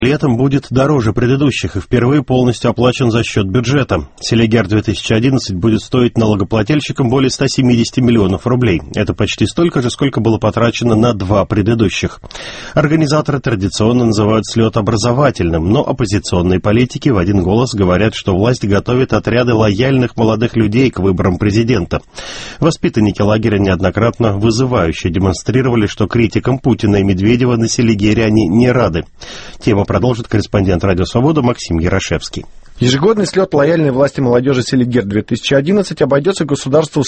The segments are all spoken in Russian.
Летом будет дороже предыдущих и впервые полностью оплачен за счет бюджета. Селигер-2011 будет стоить налогоплательщикам более 170 миллионов рублей. Это почти столько же, сколько было потрачено на 2 предыдущих. Организаторы традиционно называют слет образовательным, но оппозиционные политики в один голос говорят, что власть готовит отряды лояльных молодых людей к выборам президента. Воспитанники лагеря неоднократно вызывающе демонстрировали, что критикам Путина и Медведева на Селигере они не рады. Тема продолжит корреспондент «Радио Свобода» Максим Ярошевский. Ежегодный слет лояльной власти молодежи «Селигер-2011» обойдется государству в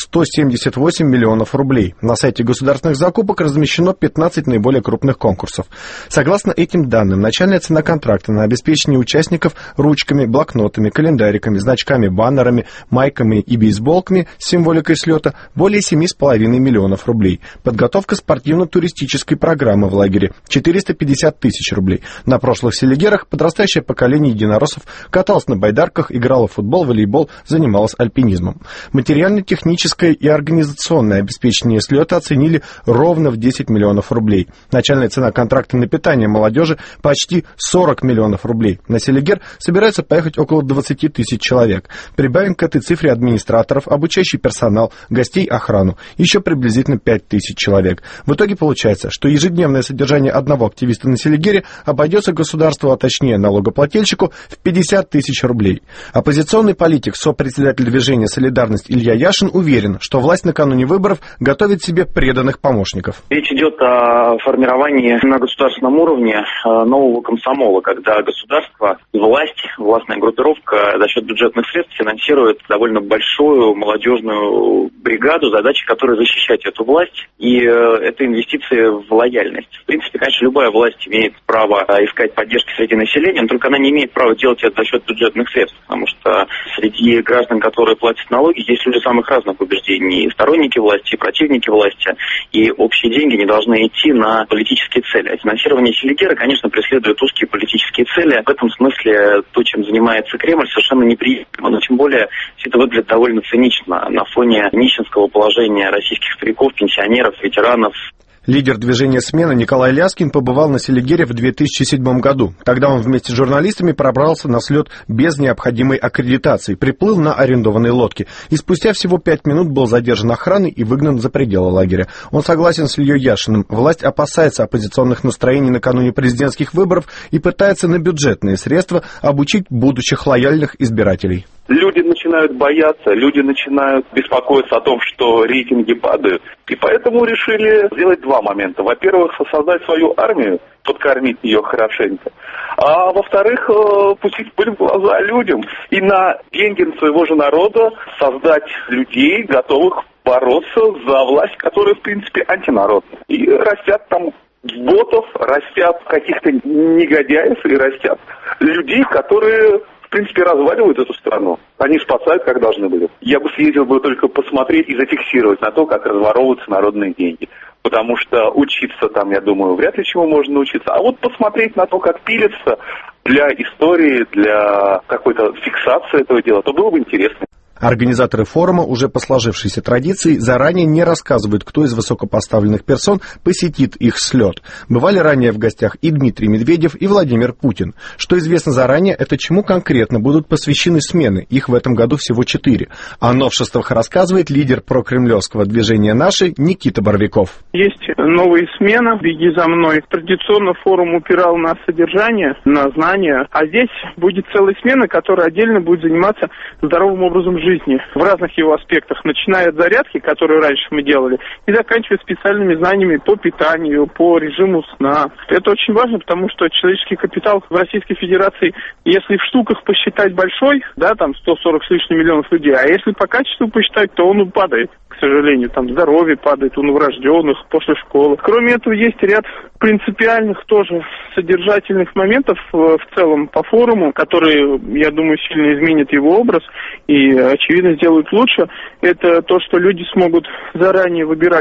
178 миллионов рублей. На сайте государственных закупок размещено 15 наиболее крупных конкурсов. Согласно этим данным, начальная цена контракта на обеспечение участников ручками, блокнотами, календариками, значками, баннерами, майками и бейсболками с символикой слета более 7,5 миллионов рублей. Подготовка спортивно-туристической программы в лагере – 450 тысяч рублей. На прошлых «Селигерах» подрастающее поколение единороссов каталось на байдарках, играла в футбол, волейбол, занималась альпинизмом. Материально-техническое и организационное обеспечение слета оценили ровно в 10 миллионов рублей. Начальная цена контракта на питание молодежи почти 40 миллионов рублей. На Селигер собирается поехать около 20 тысяч человек. Прибавим к этой цифре администраторов, обучающий персонал, гостей, охрану. Еще приблизительно 5 тысяч человек. В итоге получается, что ежедневное содержание одного активиста на Селигере обойдется государству, а точнее налогоплательщику, в 50 тысяч рублей. Оппозиционный политик, сопредседатель движения «Солидарность» Илья Яшин уверен, что власть накануне выборов готовит себе преданных помощников. Речь идет о формировании на государственном уровне нового комсомола, когда государство, властная группировка за счет бюджетных средств финансирует довольно большую молодежную бригаду, задача которой защищать эту власть, и это инвестиции в лояльность. В принципе, конечно, любая власть имеет право искать поддержки среди населения, но только она не имеет права делать это за счет бюджетных средств, потому что среди граждан, которые платят налоги, есть люди самых разных убеждений, и сторонники власти, и противники власти, и общие деньги не должны идти на политические цели. А финансирование Селигера, конечно, преследует узкие политические цели. В этом смысле то, чем занимается Кремль, совершенно неприемлемо, но тем более все это выглядит довольно цинично на фоне нищенского положения российских стариков, пенсионеров, ветеранов. Лидер движения «Смена» Николай Ляскин побывал на Селигере в 2007 году. Тогда он вместе с журналистами пробрался на слет без необходимой аккредитации, приплыл на арендованной лодке и спустя всего 5 минут был задержан охраной и выгнан за пределы лагеря. Он согласен с Ильей Яшиным. Власть опасается оппозиционных настроений накануне президентских выборов и пытается на бюджетные средства обучить будущих лояльных избирателей. Люди начинают бояться, люди начинают беспокоиться о том, что рейтинги падают. И поэтому решили сделать 2 момента. Во-первых, создать свою армию, подкормить ее хорошенько. А во-вторых, пустить пыль в глаза людям. И на деньги своего же народа создать людей, готовых бороться за власть, которая, в принципе, антинародная. И растят там ботов, растят каких-то негодяев и растят людей, которые... в принципе, разваливают эту страну. Они спасают, как должны были. Я бы съездил только посмотреть и зафиксировать на то, как разворовываются народные деньги. Потому что учиться там, я думаю, вряд ли чему можно научиться. А вот посмотреть на то, как пилится для истории, для какой-то фиксации этого дела, то было бы интересно. Организаторы форума, уже по сложившейся традиции, заранее не рассказывают, кто из высокопоставленных персон посетит их слет. Бывали ранее в гостях и Дмитрий Медведев, и Владимир Путин. Что известно заранее, это чему конкретно будут посвящены смены. Их в этом году всего 4. О новшествах рассказывает лидер прокремлевского движения «Наши» Никита Боровиков. Есть новые смены, беги за мной. Традиционно форум упирал на содержание, на знания. А здесь будет целая смена, которая отдельно будет заниматься здоровым образом жизни в разных его аспектах, начиная от зарядки, которую раньше мы делали, и заканчивая специальными знаниями по питанию, по режиму сна. Это очень важно, потому что человеческий капитал в Российской Федерации, если в штуках посчитать большой, да, там 140 с лишним миллионов людей, а если по качеству посчитать, то он падает. К сожалению, там здоровье падает у новорожденных, после школы. Кроме этого, есть ряд принципиальных тоже содержательных моментов в целом по форуму, которые, я думаю, сильно изменят его образ и, очевидно, сделают лучше. Это то, что люди смогут заранее выбирать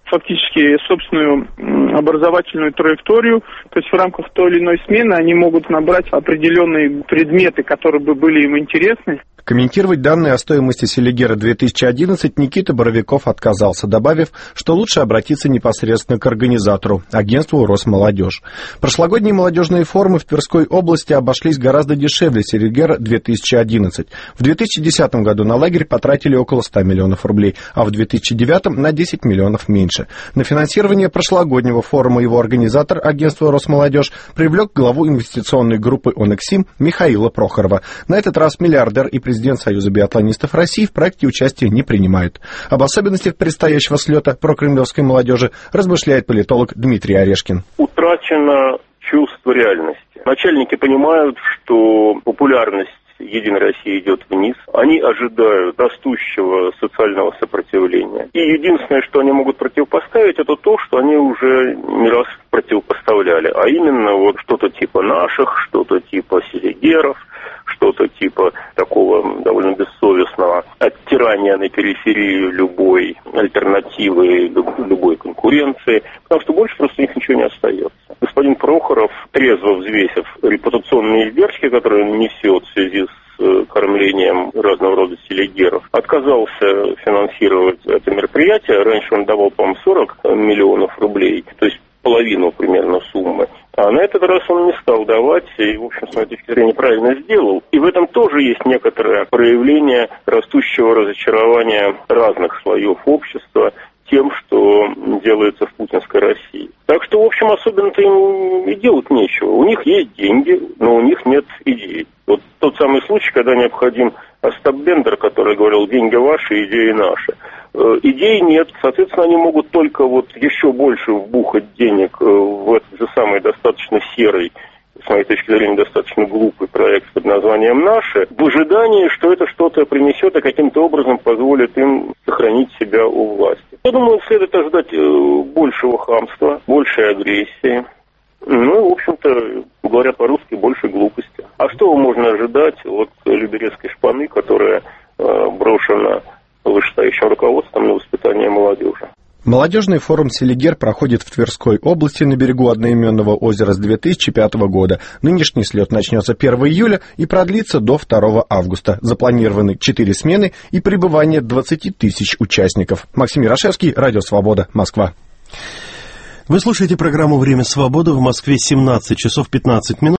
фактически собственную образовательную траекторию, то есть в рамках той или иной смены они могут набрать определенные предметы, которые бы были им интересны. Комментировать данные о стоимости Селигера 2011 Никита Боровиков отказался, добавив, что лучше обратиться непосредственно к организатору, агентству «Росмолодежь». Прошлогодние молодежные форумы в Тверской области обошлись гораздо дешевле Селигера 2011. В 2010 году на лагерь потратили около 100 миллионов рублей, а в 2009 на 10 миллионов меньше. На финансирование прошлогоднего форума его организатор, агентство «Росмолодежь», привлек главу инвестиционной группы «Онексим» Михаила Прохорова. На этот раз миллиардер и президент Союза биатлонистов России в проекте участия не принимают. Об особенностях предстоящего слета прокремлевской молодежи размышляет политолог Дмитрий Орешкин. Утрачено чувство реальности. Начальники понимают, что популярность «Единой России» идет вниз. Они ожидают растущего социального сопротивления. И единственное, что они могут противопоставить, это то, что они уже не раз противопоставляли. А именно вот что-то типа наших, что-то типа селигеров, что-то типа такого довольно бессовестного оттирания на периферию любой альтернативы, любой конкуренции, потому что больше просто у них ничего не остается. Господин Прохоров, трезво взвесив репутационные издержки, которые он несет в связи с кормлением разного рода селигеров, отказался финансировать это мероприятие. Раньше он давал, по-моему, 40 миллионов рублей, то есть половину примерно суммы. А на этот раз он не стал давать, и, в общем, с моей точки зрения, правильно сделал. И в этом тоже есть некоторое проявление растущего разочарования разных слоев общества тем, что делается в путинской России. Так что, в общем, особенно-то им и делать нечего. У них есть деньги, но у них нет идей. Вот тот самый случай, когда необходим Остап Бендер, который говорил: деньги ваши, идеи наши. Идей нет, соответственно, они могут только вот еще больше вбухать денег в этот же самый достаточно серый, с моей точки зрения, достаточно глупый проект под названием «Наши», в ожидании, что это что-то принесет и каким-то образом позволит им сохранить себя у власти. Я думаю, следует ожидать большего хамства, большей агрессии, ну и, в общем-то, говоря по-русски, больше глупости. А что можно ожидать от люберецкой шпаны, которая брошена вышестоящим руководством на воспитание молодежи? Молодежный форум «Селигер» проходит в Тверской области на берегу одноименного озера с 2005 года. Нынешний слет начнется 1 июля и продлится до 2 августа. Запланированы 4 смены и пребывание 20 тысяч участников. Максим Ярошевский, Радио Свобода, Москва. Вы слушаете программу «Время свободы». В Москве 17 часов 15 минут.